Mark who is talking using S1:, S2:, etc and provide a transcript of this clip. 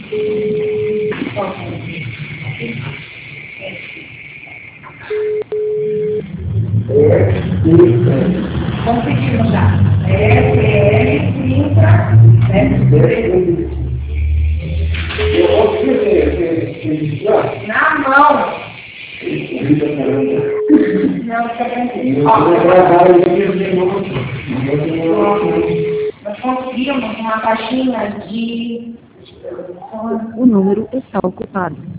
S1: Conseguimos já. SL 30.
S2: Eu posso registrar?
S1: Na mão. Não, fica tranquilo. Nós conseguimos uma caixinha de...
S3: O número está ocupado.